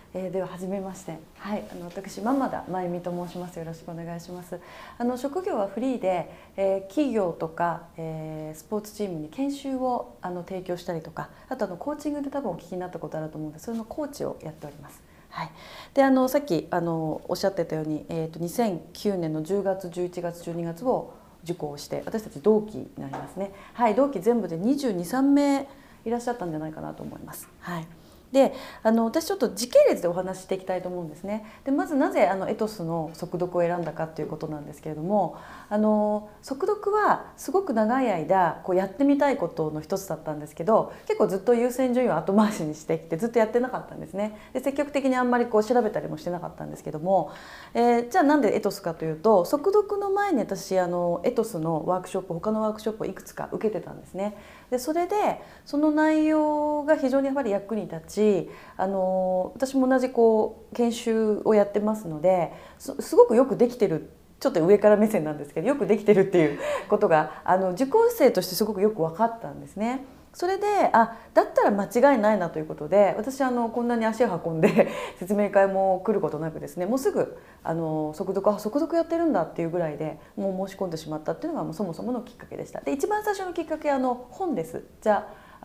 では初めまして、はい、私間田真由美と申します。よろしくお願いします。職業はフリーで、企業とか、スポーツチームに研修を提供したりとか、あとコーチングで多分お聞きになったことあると思うんで、それのコーチをやっております。はい、でさっきおっしゃってたように、2009年の10月11月12月を受講して、私たち同期になりますね。はい、同期全部で22、3名いらっしゃったんじゃないかなと思います。はい。で私ちょっと時系列でお話ししていきたいと思うんですね。でまずなぜエトスの速読を選んだかということなんですけれども、速読はすごく長い間やってみたいことの一つだったんですけど、結構ずっと優先順位を後回しにしてきてずっとやってなかったんですね。で積極的にあんまり調べたりもしてなかったんですけども、じゃあなんでエトスかというと、速読の前に私エトスのワークショップ、他のワークショップをいくつか受けてたんですね。でそれでその内容が非常にやっぱり役に立ち、私も同じ研修をやってますので、すごくよくできてる、ちょっと上から目線なんですけど、よくできてるっていうことが受講生としてすごくよく分かったんですね。それでだったら間違いないなということで、私こんなに足を運んで説明会も来ることなくですね、もうすぐ速読やってるんだっていうぐらいでもう申し込んでしまったっていうのがそもそものきっかけでした。で一番最初のきっかけは本です。ザ・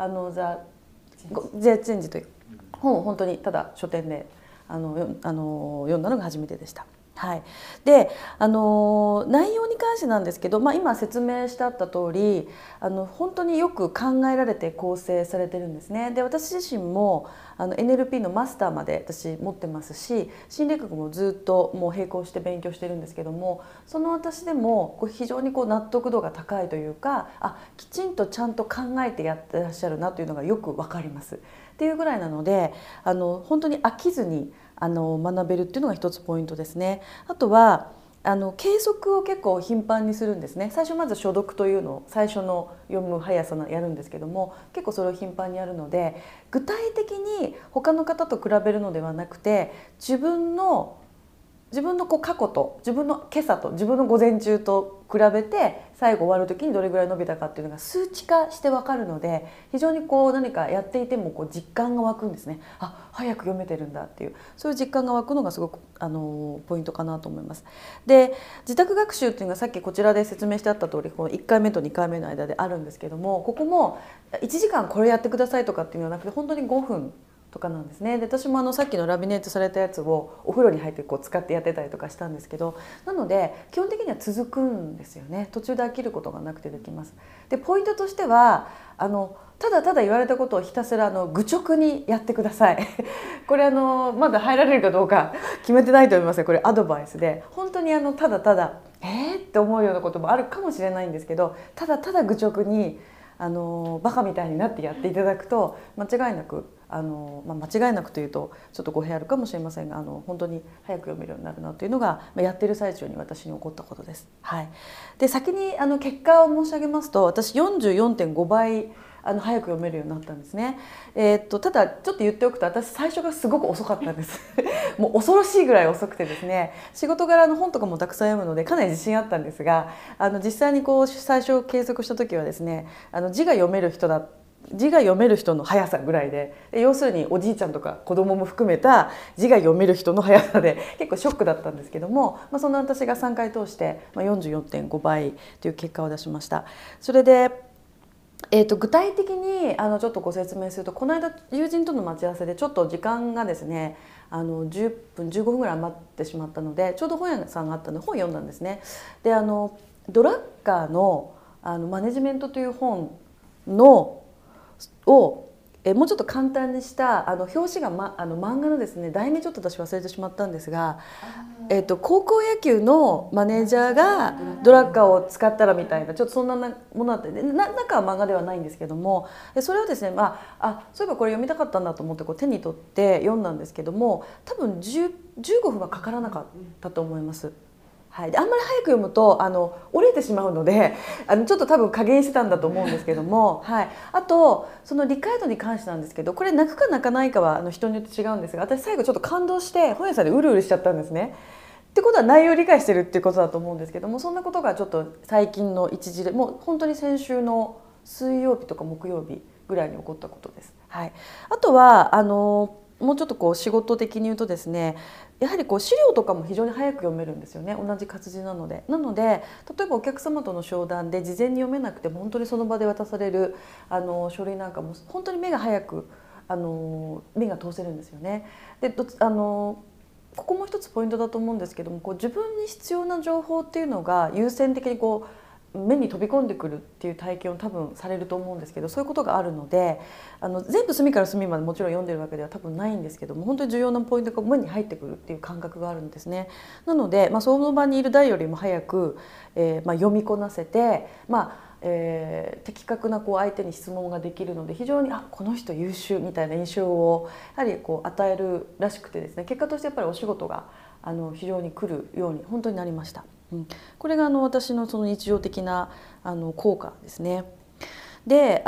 チェンジという本を本当にただ書店で読んだのが初めてでした。はい、で内容に関してなんですけど、今説明してあった通り本当によく考えられて構成されてるんですね。で私自身もNLP のマスターまで私持ってますし、心理学もずっともう並行して勉強してるんですけども、その私でも非常に納得度が高いというか、きちんとちゃんと考えてやってらっしゃるなというのがよく分かりますっていうぐらいなので、本当に飽きずに学べるっていうのが一つポイントですね。あとは計測を結構頻繁にするんですね。最初まず初読というのを最初の読む速さやるんですけども、結構それを頻繁にやるので、具体的に他の方と比べるのではなくて、自分の過去と自分の今朝と自分の午前中と比べて最後終わる時にどれぐらい伸びたかっていうのが数値化して分かるので、非常に何かやっていても実感が湧くんですね。早く読めてるんだっていう、そういう実感が湧くのがすごくポイントかなと思います。で自宅学習っていうのがさっきこちらで説明してあった通り、1回目と2回目の間であるんですけども、ここも1時間これやってくださいとかっていうのはなくて、本当に5分とかなんですね。で私もさっきのラミネートされたやつをお風呂に入って使ってやってたりとかしたんですけど、なので基本的には続くんですよね。途中で飽きることがなくてできます。でポイントとしてはただただ言われたことをひたすら愚直にやってくださいこれまだ入られるかどうか決めてないと思いますよ。これアドバイスで、本当にただただって思うようなこともあるかもしれないんですけど、ただただ愚直にバカみたいになってやっていただくと間違いなく間違いなくというとちょっと語弊あるかもしれませんが、本当に早く読めるようになるなというのが、やってる最中に私に起こったことです。はい、で先に結果を申し上げますと、私44.5倍早く読めるようになったんですね。ただちょっと言っておくと、私最初がすごく遅かったんですもう恐ろしいぐらい遅くてですね、仕事柄の本とかもたくさん読むのでかなり自信あったんですが、実際に最初計測した時はですね、字が読める人の速さぐらいで、要するにおじいちゃんとか子供も含めた字が読める人の速さで結構ショックだったんですけども、その私が3回通して44.5倍という結果を出しました。それで具体的にちょっとご説明すると、この間友人との待ち合わせでちょっと時間がですね10分15分ぐらい余ってしまったので、ちょうど本屋さんがあったので本を読んだんですね。でドラッカーのマネジメントという本をもうちょっと簡単にした表紙が、漫画のですね、題名ちょっと私忘れてしまったんですが、高校野球のマネージャーがドラッカーを使ったらみたいな、ちょっとそんなものだったりで、中は漫画ではないんですけども、それをですね、そういえばこれ読みたかったんだと思って手に取って読んだんですけども、多分15分はかからなかったと思います。はい、であんまり早く読むと折れてしまうのでちょっと多分加減してたんだと思うんですけども、はい、あとその理解度に関してなんですけど、これ泣くか泣かないかは人によって違うんですが、私最後ちょっと感動して本屋さんでうるうるしちゃったんですね。ってことは内容を理解してるっていうことだと思うんですけども、そんなことがちょっと最近の一時で、もう本当に先週の水曜日とか木曜日ぐらいに起こったことです。はい、あとはもうちょっとこう仕事的に言うとですね、やはりこう資料とかも非常に早く読めるんですよね、同じ活字なので。例えばお客様との商談で事前に読めなくても本当にその場で渡される書類なんかも本当に目が早く目が通せるんですよね。でここも一つポイントだと思うんですけども、こう自分に必要な情報っていうのが優先的にこう目に飛び込んでくるっていう体験を多分されると思うんですけど、そういうことがあるので、全部隅から隅までもちろん読んでるわけでは多分ないんですけども、本当に重要なポイントが目に入ってくるっていう感覚があるんですね。なので、その場にいる誰よりも早く、読みこなせて、的確なこう相手に質問ができるので、非常にこの人優秀みたいな印象をやはりこう与えるらしくてですね、結果としてやっぱりお仕事が非常に来るように本当になりました。これが私のその日常的な効果ですね。で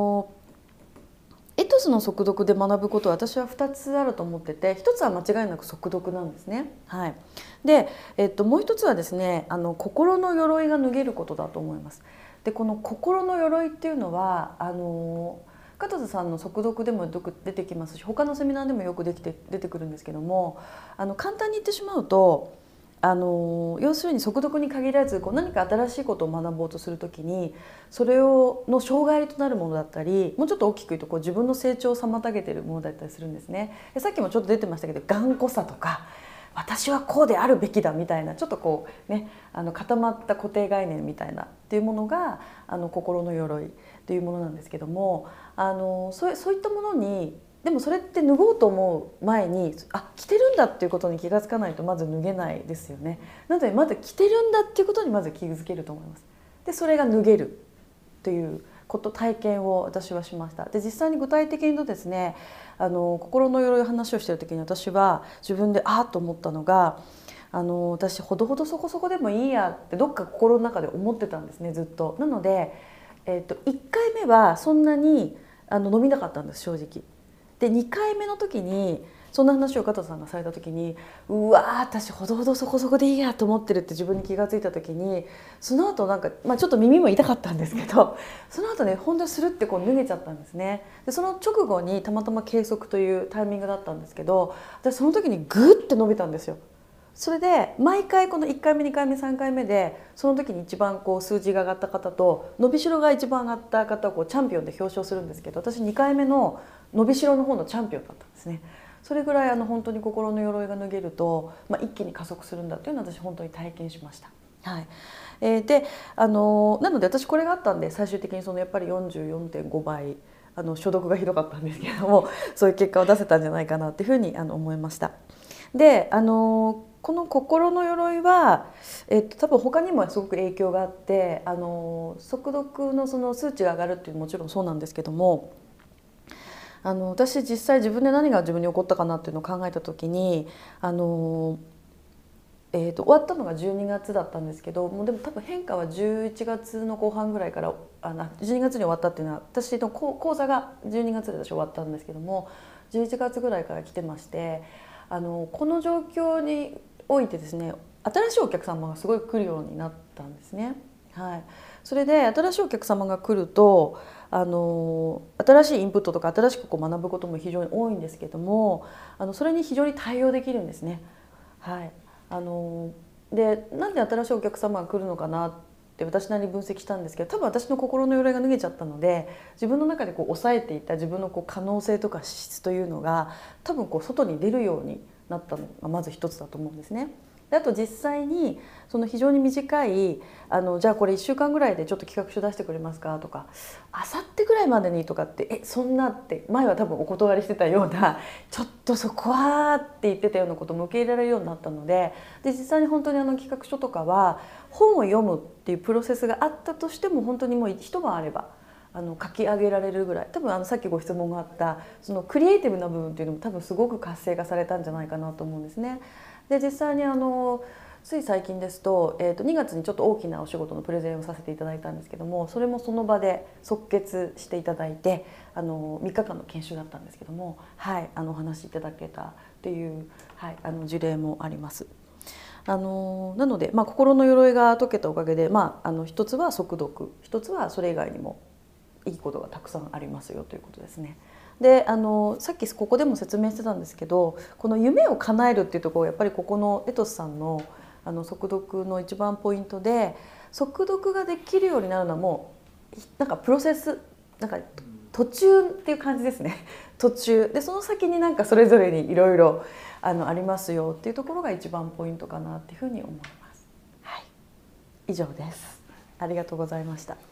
エトスの速読で学ぶことは私は2つあると思ってて、1つは間違いなく速読なんですね。はい、で、もう1つはですね、心の鎧が脱げることだと思います。でこの心の鎧っていうのは加藤さんの速読でもよく出てきますし、他のセミナーでもよく出てくるんですけども、簡単に言ってしまうと要するに速読に限らず何か新しいことを学ぼうとするときに、それの障害となるものだったり、もうちょっと大きく言うと自分の成長を妨げているものだったりするんですね。でさっきもちょっと出てましたけど、頑固さとか私はこうであるべきだみたいな、ちょっと固まった固定概念みたいなっていうものが心の鎧というものなんですけども、そういったものにでもそれって脱ごうと思う前に着てるんだっていうことに気が付かないとまず脱げないですよね。なのでまず着てるんだっていうことにまず気づけると思います。でそれが脱げるという体験を私はしました。で実際に具体的に言うとですね、心の鎧の話をしている時に私は自分でと思ったのが、私ほどほどそこそこでもいいやってどっか心の中で思ってたんですね、ずっと。なので、1回目はそんなに伸びなかったんです、正直。で2回目の時にそんな話を加藤さんがされた時に、私ほどほどそこそこでいいやと思ってるって自分に気が付いた時に、その後ちょっと耳も痛かったんですけど、その後ね本当にスルって脱げちゃったんですね。でその直後にたまたま計測というタイミングだったんですけど、私その時にグッて伸びたんですよ。それで毎回この1回目2回目3回目でその時に一番数字が上がった方と伸びしろが一番上がった方をチャンピオンで表彰するんですけど、私2回目の伸びしろの方のチャンピオンだったんですね。それぐらい本当に心の鎧が脱げると、一気に加速するんだっていうのを私本当に体験しました。はい、でなので私これがあったんで、最終的にやっぱり 44.5 倍所読がひどかったんですけれども、そういう結果を出せたんじゃないかなっていうふうに思いました。でこの心の鎧は、多分他にもすごく影響があって、速読のその数値が上がるっていうのももちろんそうなんですけども、私実際自分で何が自分に起こったかなっていうのを考えた時に終わったのが12月だったんですけど、もうでも多分変化は11月の後半ぐらいから12月に終わったっていうのは、私の講座が12月で私終わったんですけども、11月ぐらいから来てまして、この状況においてですね、新しいお客様がすごい来るようになったんですね。はい、それで新しいお客様が来ると新しいインプットとか新しく学ぶことも非常に多いんですけども、それに非常に対応できるんですね。はい、でなんで新しいお客様が来るのかなって私なりに分析したんですけど、多分私の心の鎧が脱げちゃったので、自分の中で抑えていた自分の可能性とか資質というのが多分外に出るようになったのがまず一つだと思うんですね。であと実際にその非常に短いじゃあこれ1週間ぐらいでちょっと企画書出してくれますかとか、あさってぐらいまでにとかってそんなって前は多分お断りしてたような、ちょっとそこはって言ってたようなことも受け入れられるようになったので、実際に本当に企画書とかは本を読むっていうプロセスがあったとしても、本当にもう一晩あれば書き上げられるぐらい、多分さっきご質問があったそのクリエイティブな部分っていうのも多分すごく活性化されたんじゃないかなと思うんですね。で実際につい最近ですと、2月にちょっと大きなお仕事のプレゼンをさせていただいたんですけども、それもその場で即決していただいて3日間の研修だったんですけども、はい、お話しいただけたっていう、はい、事例もあります。なので、心の鎧が解けたおかげで、一つは速読、一つはそれ以外にもいいことがたくさんありますよということですね。 でさっきここでも説明してたんですけど、この夢を叶えるっていうところやっぱりここのエトスさんの速読の一番ポイントで、速読ができるようになるのはもうなんかプロセス、なんか途中っていう感じですね。途中でその先になんかそれぞれにいろいろありますよっていうところが一番ポイントかなっていうふうに思います。はい、以上です。ありがとうございました。